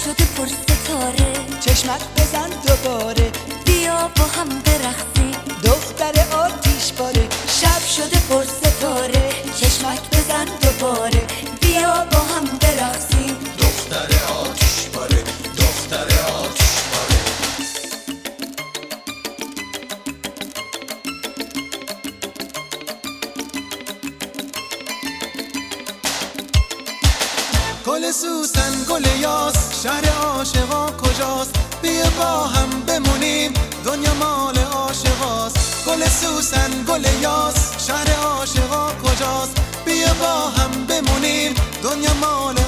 شده پر ستاره، چشمک بزن دوباره، بیا با هم برقصیم. دختر آتیش باره، شب شده پر ستاره، چشمک بزن دوباره، بیا با هم برقصیم. دختر آتیش باره، دختر آتیش باره. گل سوسن گل یاس، شهر عاشقا کجاست؟ بیا با هم بمونیم، دنیا مال عاشقاست. گل سوسن گل یاس، شهر عاشقا کجاست؟ بیا با هم بمونیم، دنیا مال